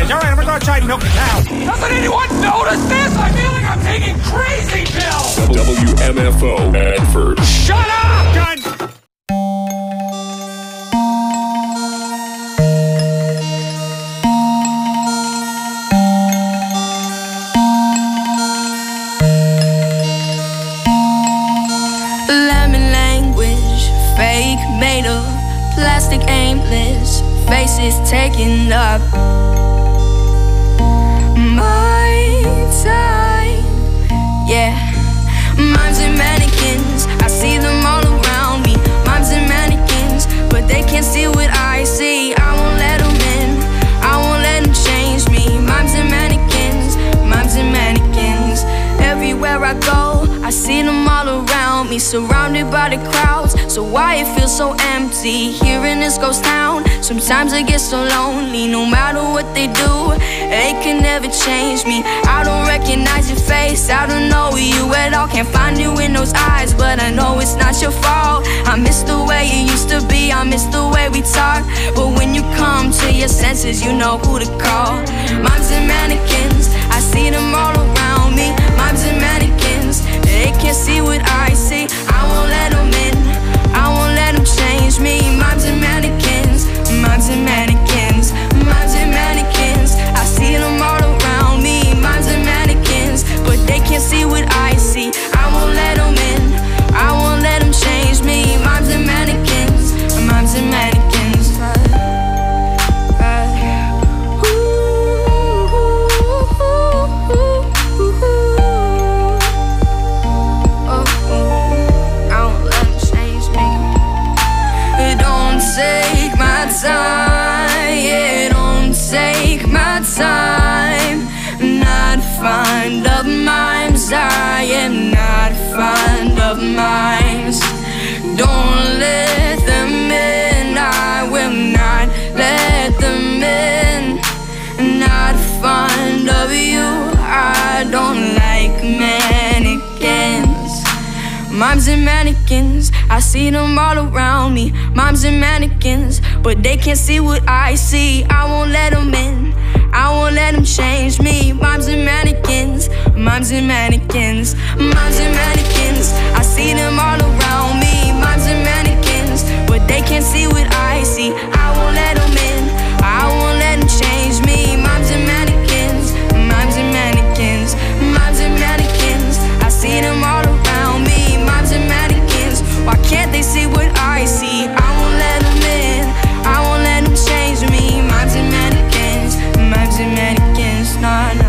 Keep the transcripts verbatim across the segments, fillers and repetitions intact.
is. All right, I'm gonna go outside and milk the cow. Doesn't anyone notice this? I feel like I'm taking crazy pills. W M F O Medford. Shut up! Gun! Lemon language, fake made of plastic aimless, faces taking up my time. Yeah, mimes and mannequins, I see them all around me. Mimes and mannequins, but they can't see what I see. I won't let them in, I won't let them change me. Mimes and mannequins, mimes and mannequins. Everywhere I go, I see them all around me, surrounded by the crowds. So why it feels so empty here in this ghost town? Sometimes I get so lonely, no matter what they do, they can never change me. I don't recognize your face, I don't know you at all. Can't find you in those eyes, but I know it's not your fault. I miss the way you used to be, I miss the way we talk. But when you come to your senses, you know who to call. Mimes and mannequins, I see them all around me. Mimes and mannequins, they can't see what I see. I won't let them in, I won't let them change me. Mimes and mannequins, mimes and mannequins, mimes and mannequins, I see them all around me. Mimes and mannequins, but they can't see what I see. I won't let them in, I won't let them change me. Mimes and mannequins, mimes and mannequins. Take my time, yeah, don't take my time. Not fond of mimes, I am not fond of mimes. Don't let them in, I will not let them in. Not fond of you, I don't like mannequins. Mimes and mannequins, I see them all around me. Mimes and mannequins, but they can't see what I see. I won't let them in, I won't let them change me. Mimes and mannequins, mimes and mannequins, mimes and mannequins, I see them all around me. Mimes and mannequins, but they can't see what I see. I won't let them in, I won't let them change me. Mimes and mannequins, mimes and mannequins, mimes and mannequins, I see them all around me. Mimes and mannequins, why can't they see what I see? I won't let them in, I won't let them change me. Mimes and mannequins, mimes and mannequins, nah, nah.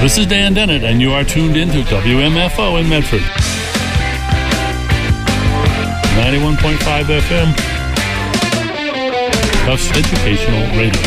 This is Dan Dennett, and you are tuned into W M F O in Medford. ninety-one point five F M. Tufts Educational Radio.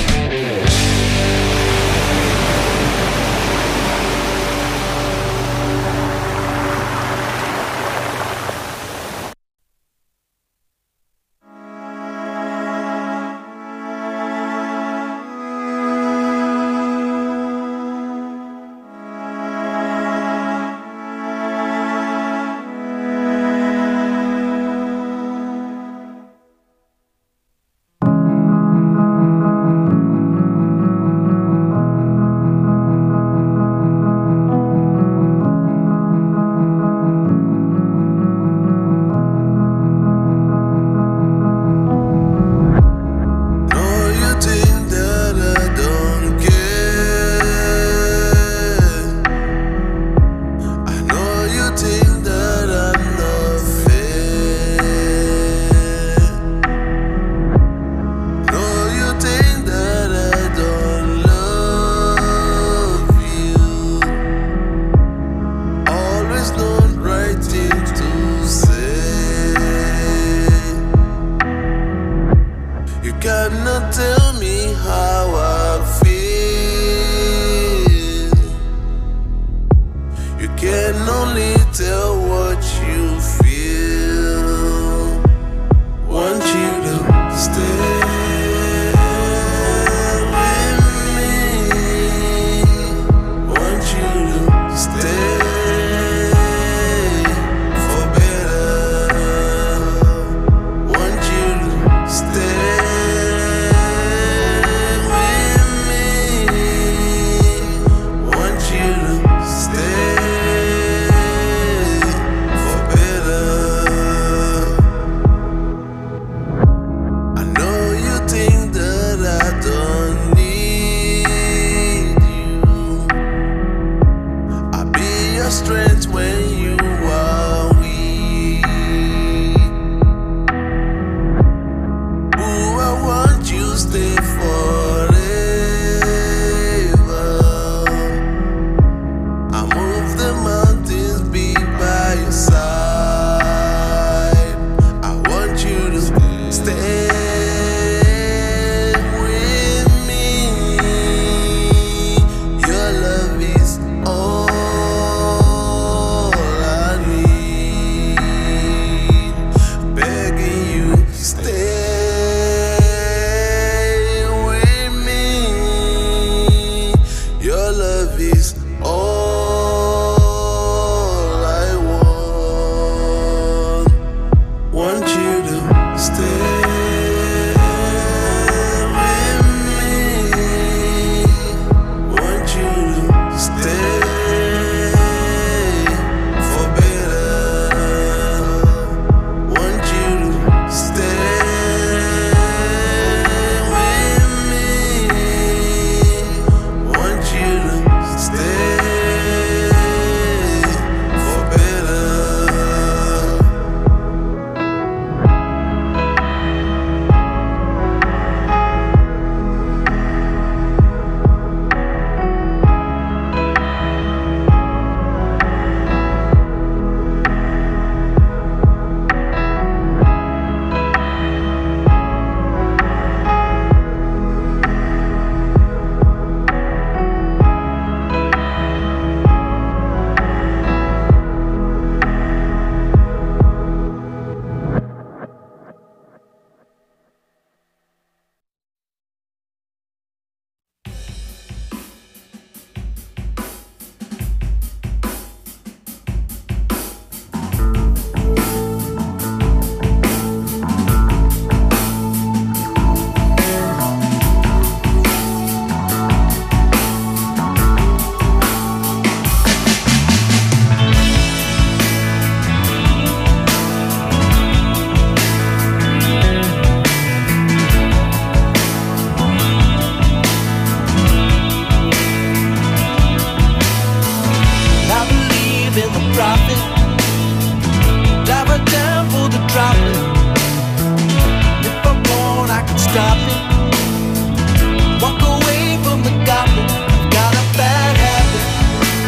Walk away from the goblin. Got a bad habit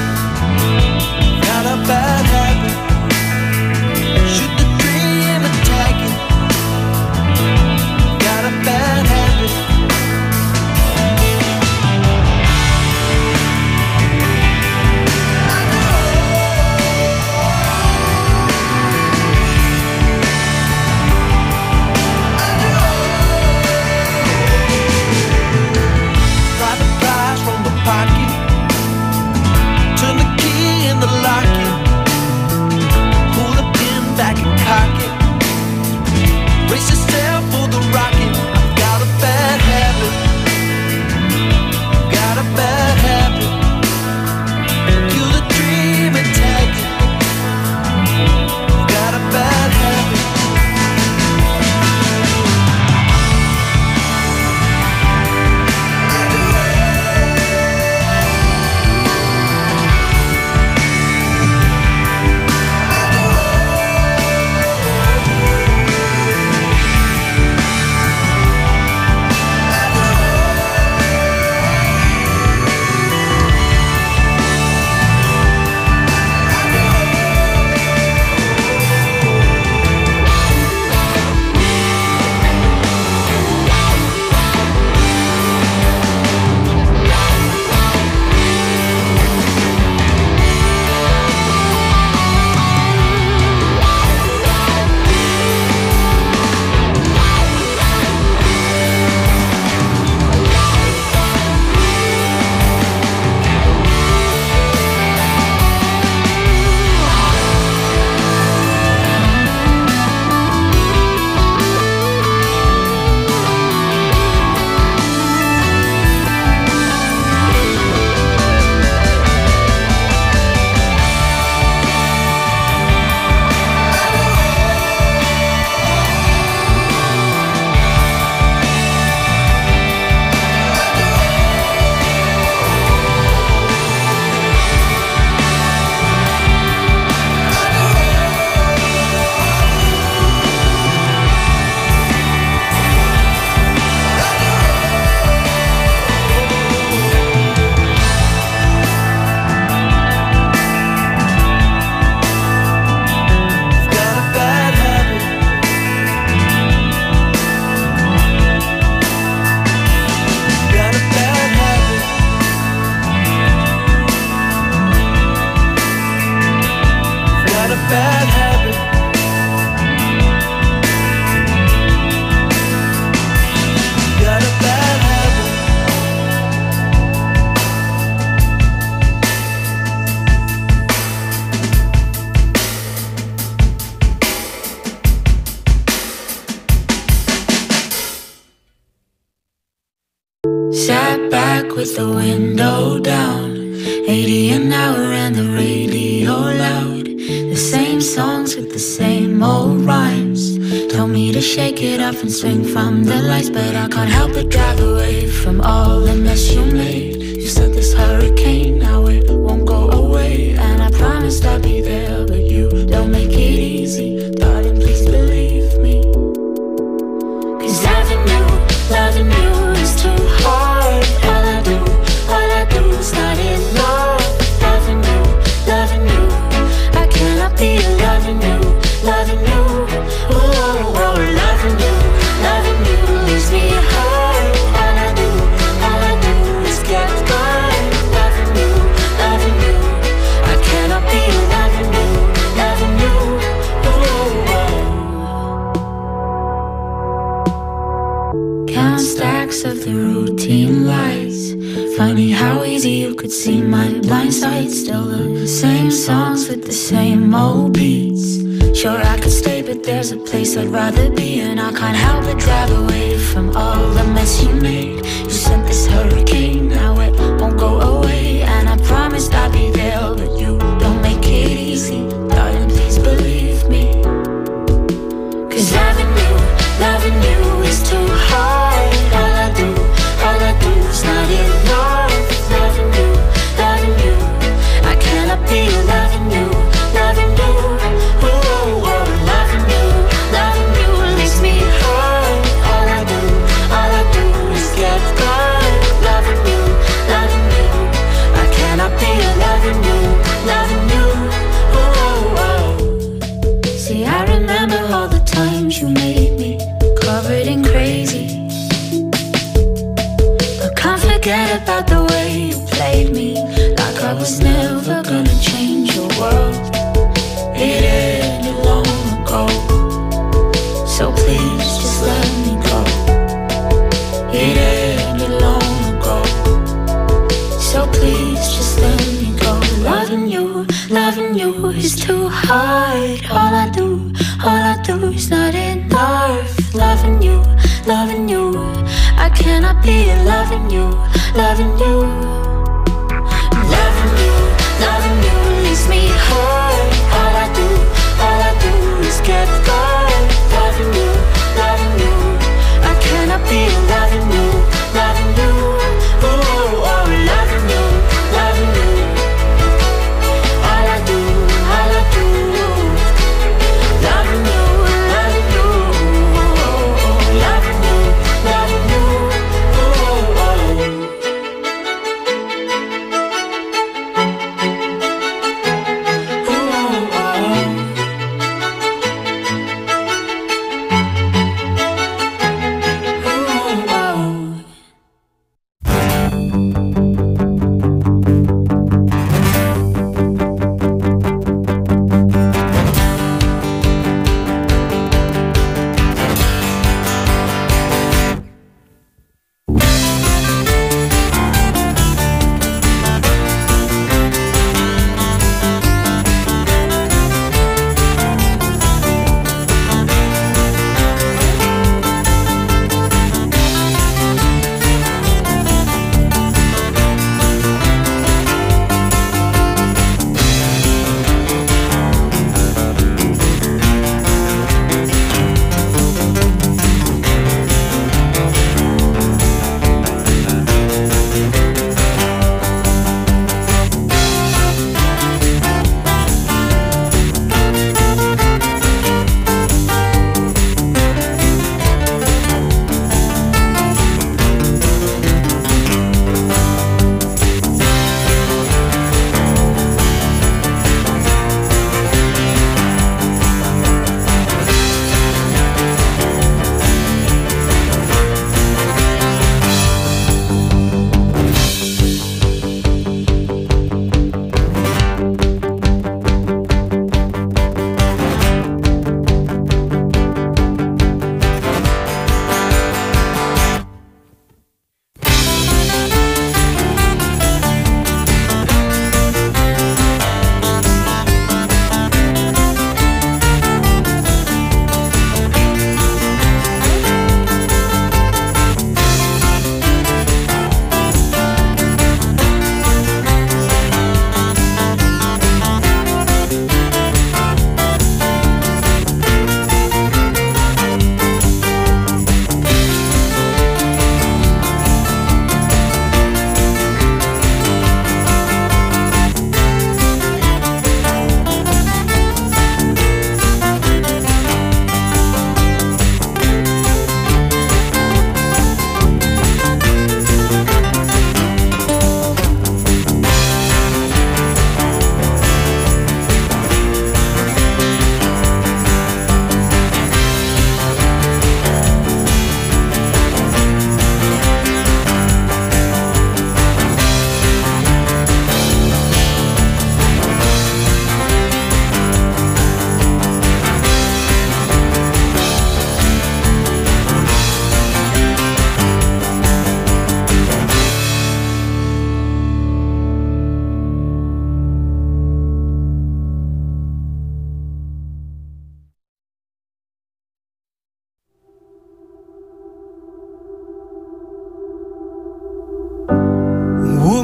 got back with the window down, eighty an hour and the radio loud. The same songs with the same old rhymes. Told me to shake it off and swing from the lights, but I can't help but drive away from all the mess you made. You said this hurricane, now it won't go away, and I promised I'd be there, but you don't make it easy. Darling, please believe me. Cause loving you, loving you is too hard. All I do, all I do is not enough. Loving you, loving you, I cannot be loving you, loving you. Oh, oh, oh, loving you, loving you leaves me hurt. All I do, all I do is get burned. Loving you, loving you, I cannot be loving you, loving you. Oh, oh. Count stacks of the routine lights. Funny how easy you could see my blind side. Still the same songs with the same old beats. Sure I could stay, but there's a place I'd rather be, and I can't help but drive away from all the mess you made. You sent this hurricane, now it won't go away, and I promised I'd be there, but you don't make it easy. Darling, please believe me. Cause loving you, loving you is too hard. All I do, all I do is not enough. Loving you, loving you, I cannot be loving you, loving you. Oh, oh, oh, loving you, loving you leaves me hurt. All I do, all I do is get burned. Loving you, loving you, I cannot be loving you, loving you. Oh, oh, oh. See, I remember all the times you made me covered in crazy. Can't forget about the way you played me, like I was never gonna change your world. It ended long ago, so please just let me go. It ended long ago, so please just let me go. Loving you, loving you is too hard. All I do, all I do is not enough. Loving you, loving you, I cannot be loving you, loving you. Loving you, loving you leaves me hurt. All I do, all I do is get burned. Loving you, loving you, I cannot be loving you, loving you. Oh, oh, oh, loving you, loving you. All I do, all I do, loving you, loving you. Oh, oh, oh, loving you, loving you. Oh, oh.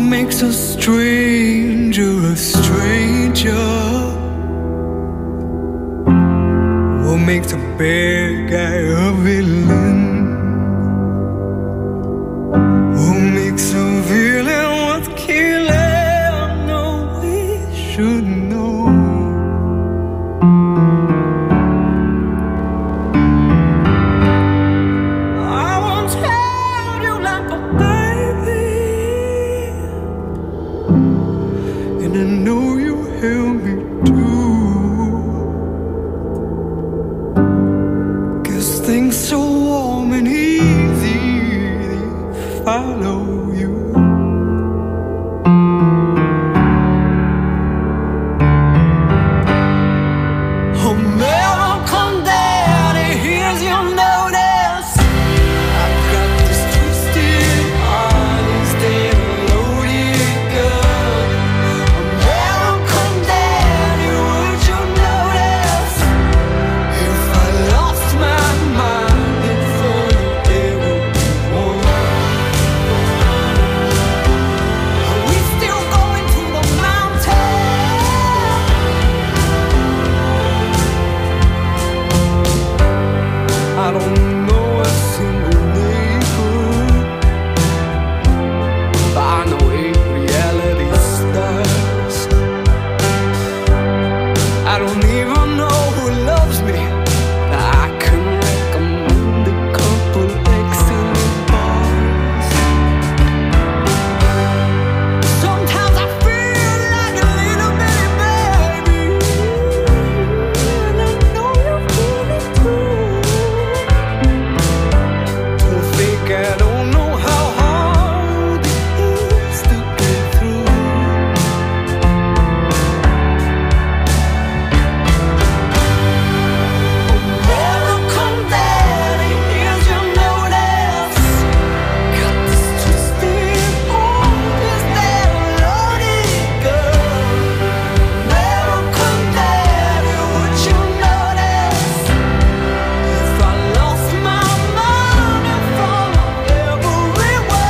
makes a stranger a stranger? What makes a bad guy a villain? What makes a villain worth killing? No, we should know. I once held you like a baby, and I know you held me too. Guess things so warm and easy, they follow you. American Daddy, here's your notice. I've got this twisted heart instead of loaded gun. American Daddy, would you notice if I lost my mind in front of everyone? Are we still going to the mountain? I don't know a single neighbor, but I know a reality starts. I don't even know who loves me, but I can recommend a couple excellent bars. Sometimes I feel like a little bitty baby, and I know you feel it too. Don't think I don't know how hard it is to get through. American Daddy, here's your notice. Got this twisted heart instead of loaded gun. American Daddy, would you notice if I lost my mind in front of everyone?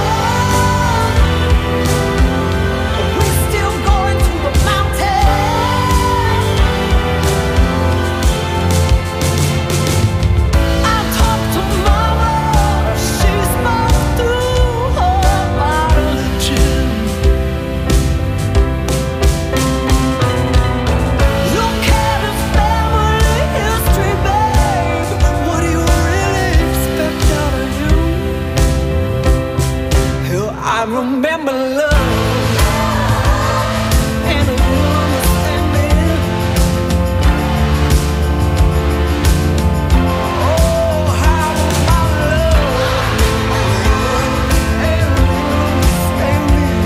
Are we still going to the mountain? I talked to Mama, she smoked through her bottle of gin. Look at his family history, babe. What do you really expect out of him? Hell, I remember love and a understanding. Oh, how about love and understanding?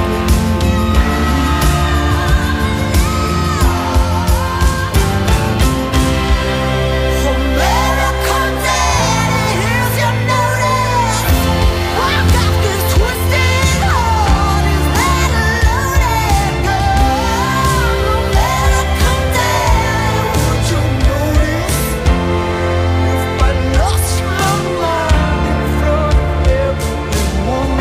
American Daddy, here's your notice. I got this twisted heart instead of loaded gun. American Daddy, would you notice if I lost my mind in front of everyone?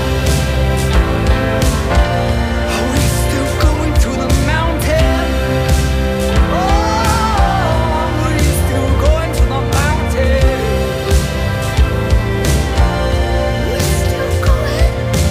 Are we still going to the mountain? Oh, are we still going to the mountain? We're still going.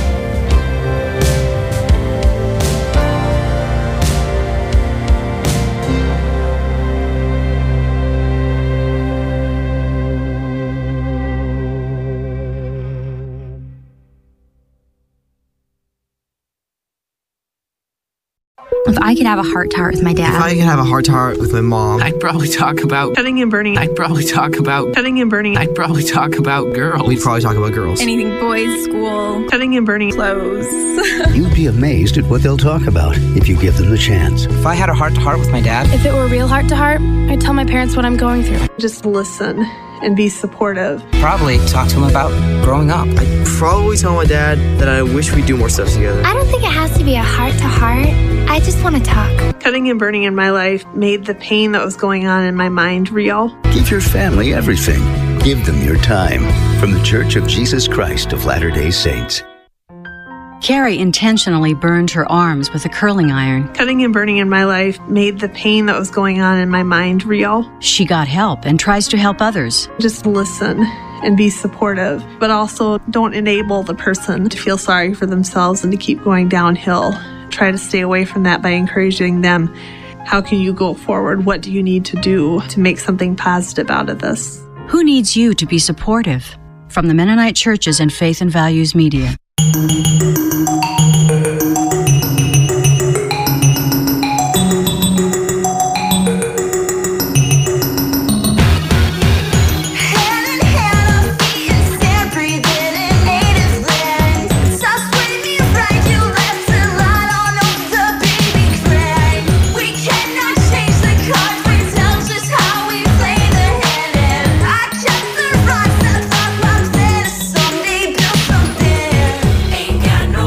If I could have a heart-to-heart with my If dad, I could have a heart-to-heart with my mom, I'd probably talk about cutting and burning. I'd probably talk about cutting and burning. I'd probably talk about girls. we'd probably talk about girls. Anything boys, school, Cutting and burning. clothes. You'd be amazed at what they'll talk about if you give them the chance. If I had a heart-to-heart with my dad, If it were real heart to heart, I'd tell my parents what I'm going through. Just listen and be supportive. probably talk to him about growing up. I'd probably tell my dad that I wish we'd do more stuff together. I don't think it has to be a heart to heart. I just want to talk. Cutting and burning in my life made the pain that was going on in my mind real. Give your family everything. Give them your time. From the Church of Jesus Christ of Latter-day Saints. Carrie intentionally burned her arms with a curling iron. Cutting and burning in my life made the pain that was going on in my mind real. She got help and tries to help others. Just listen and be supportive, but also don't enable the person to feel sorry for themselves and to keep going downhill. Try to stay away from that by encouraging them. How can you go forward? What do you need to do to make something positive out of this? Who needs you to be supportive? From the Mennonite Churches and Faith and Values Media. Ain't got no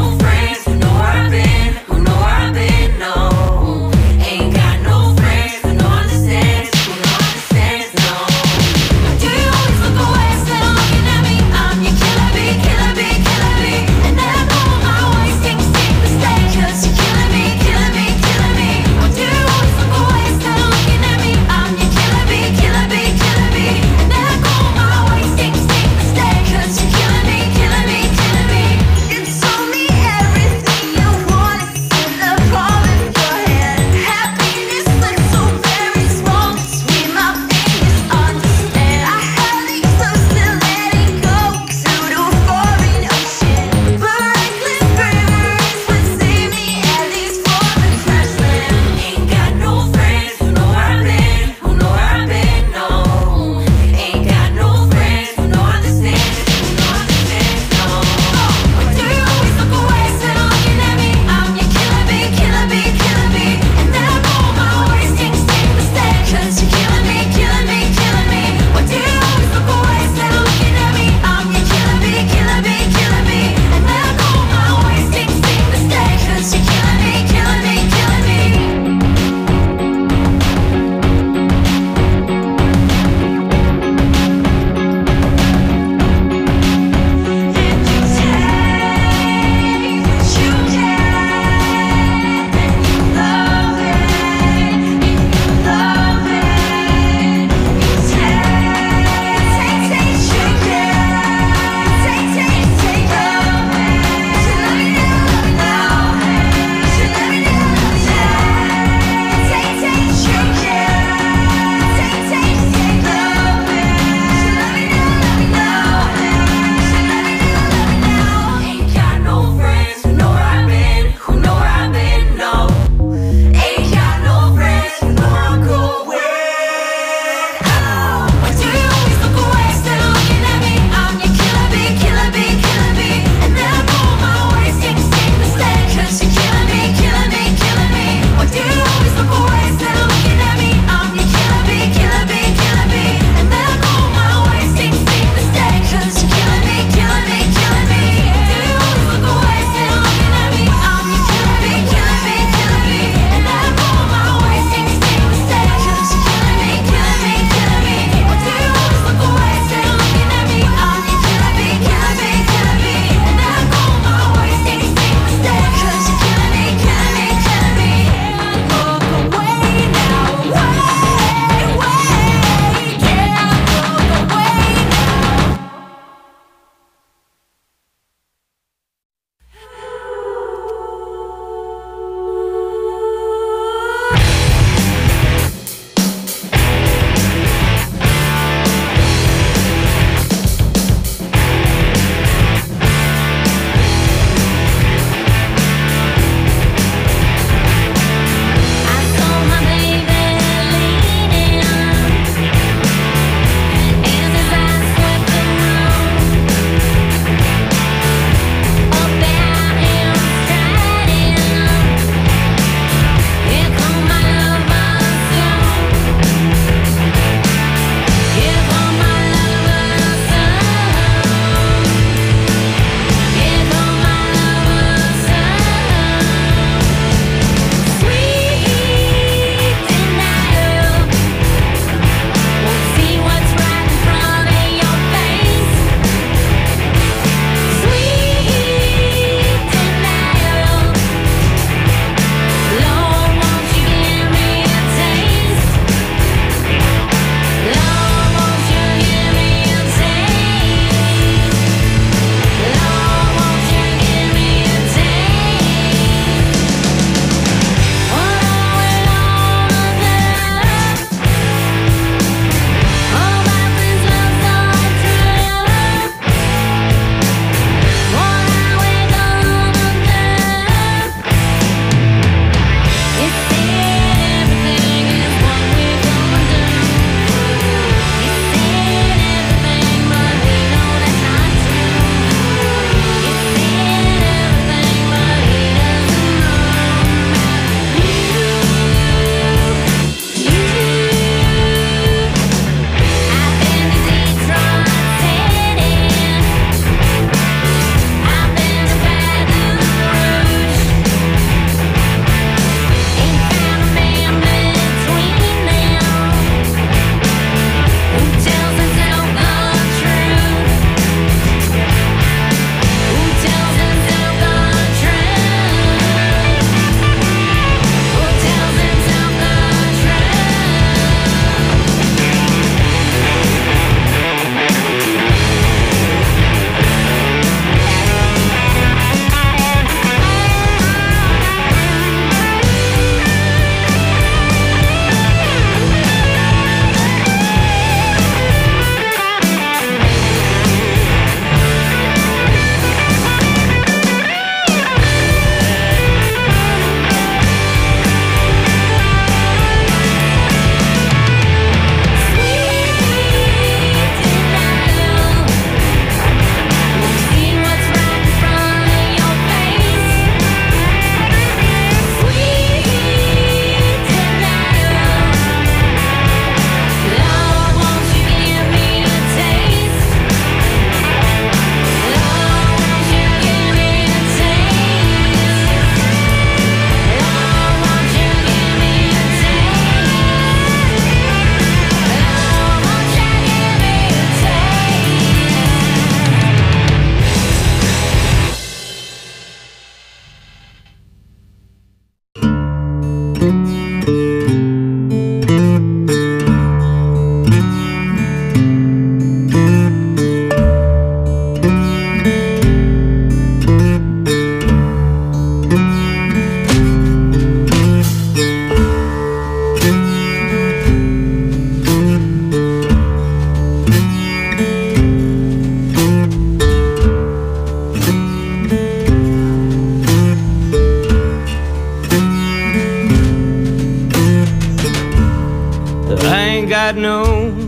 no,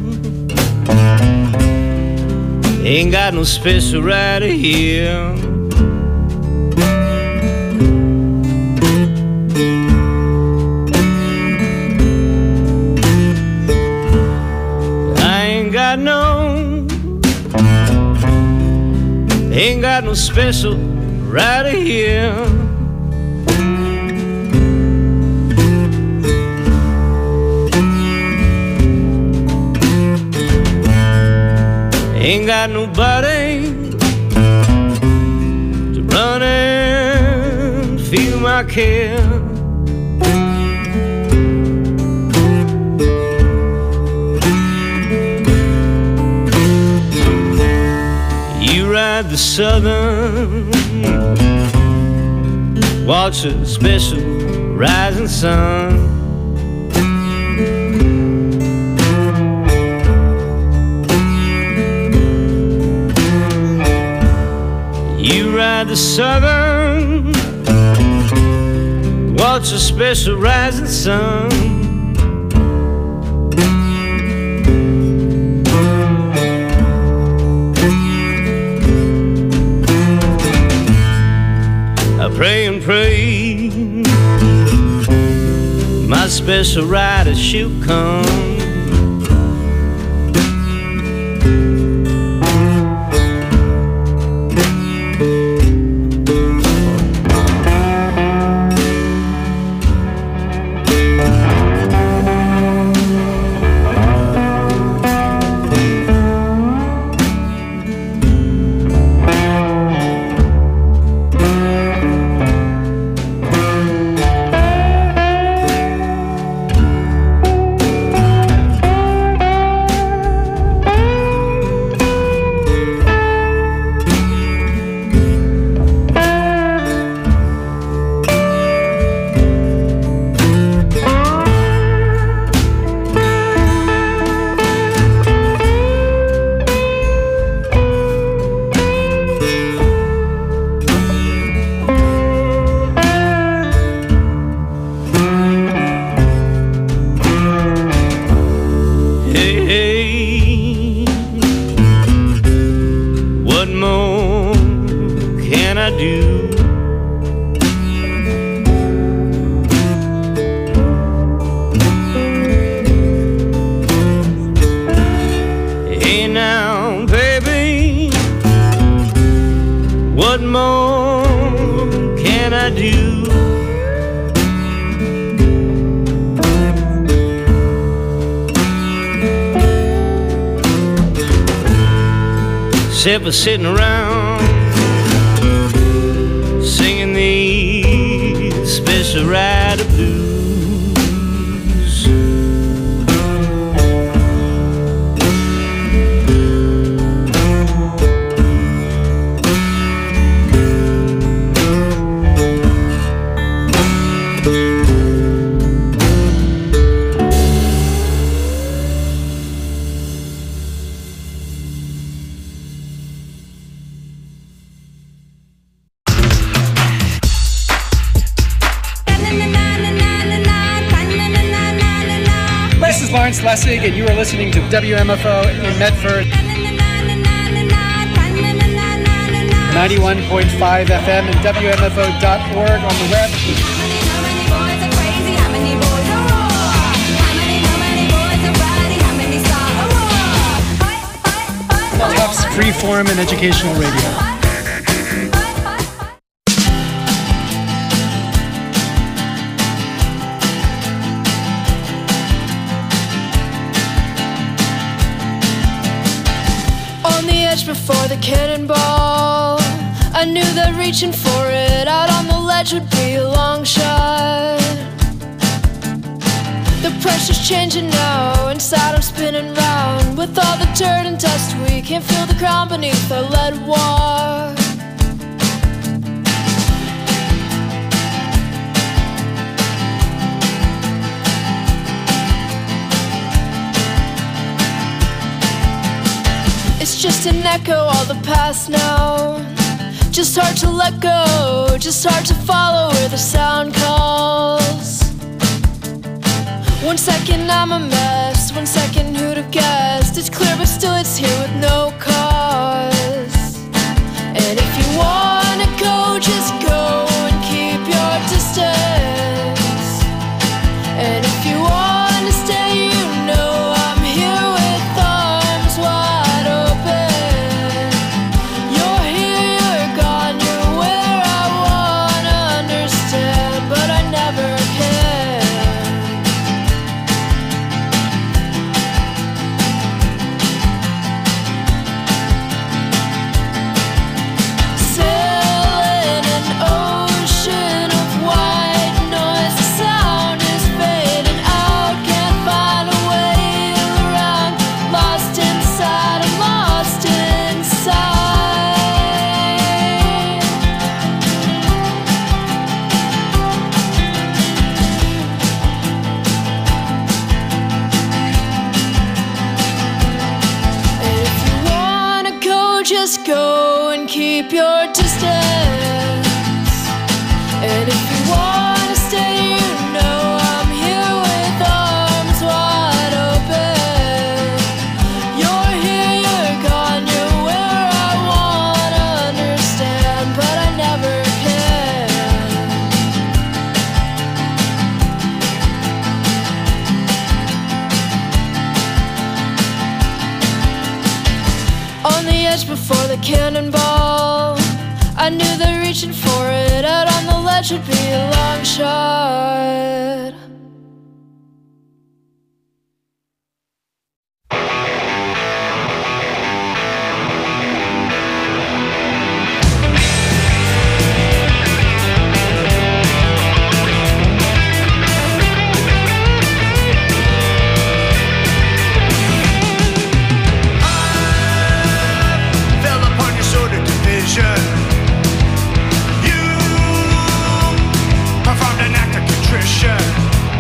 ain't got no special rider here. I ain't got no, ain't got no special rider here. Ain't got nobody to run and feel my care. You ride the southern, watch a special rising sun. You ride the southern, watch a special rising sun. I pray and pray my special rider she'll come. Except for sitting around singing these special rider blues. Lessig, and you are listening to W M F O in Medford, ninety-one point five F M and W M F O dot org on the web. Tufts Freeform and Educational Radio. Before the cannonball, I knew that reaching for it out on the ledge would be a long shot. The pressure's changing now, inside I'm spinning round. With all the dirt and dust, we can't feel the ground beneath our lead walk. It's just an echo, all the past now. Just hard to let go, just hard to follow where the sound calls. One second I'm a mess, one second who'd have guessed? It's clear but still it's here with no cause. And if you wanna go, just go and keep your distance. And if you wanna stay, you know I'm here with arms wide open. You're here, you're gone, you're where I wanna understand, but I never can. Sailing an ocean of white noise, the sound is fading out, can't find a way around. Lost inside, I'm lost inside. And if you wanna go, just go and keep your distance. And if you wanna stay, you know I'm here with arms wide open. You're here, you're gone, you're where I wanna understand, but I never can. On the edge before the cannonball, I knew that reaching for it out on the ledge would be a long shot. Fell upon your sword of division. You performed an act of contrition.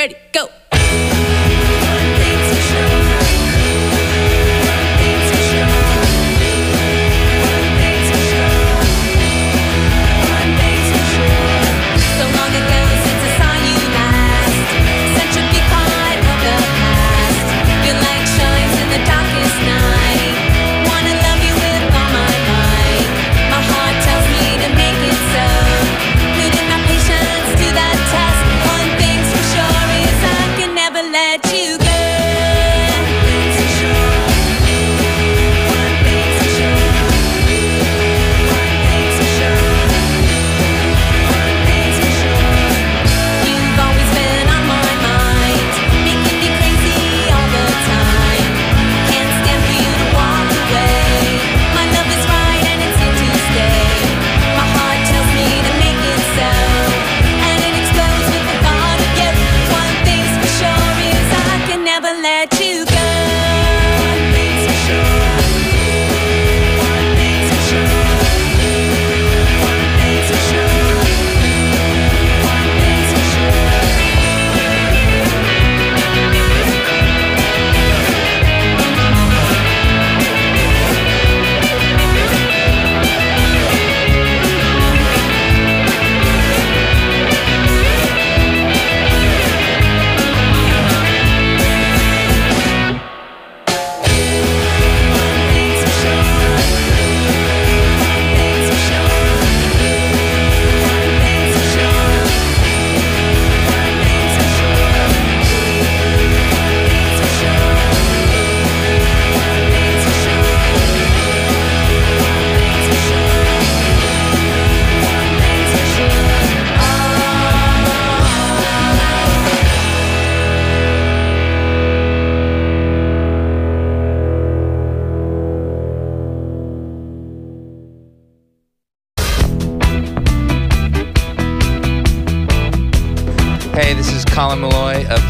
ready, go.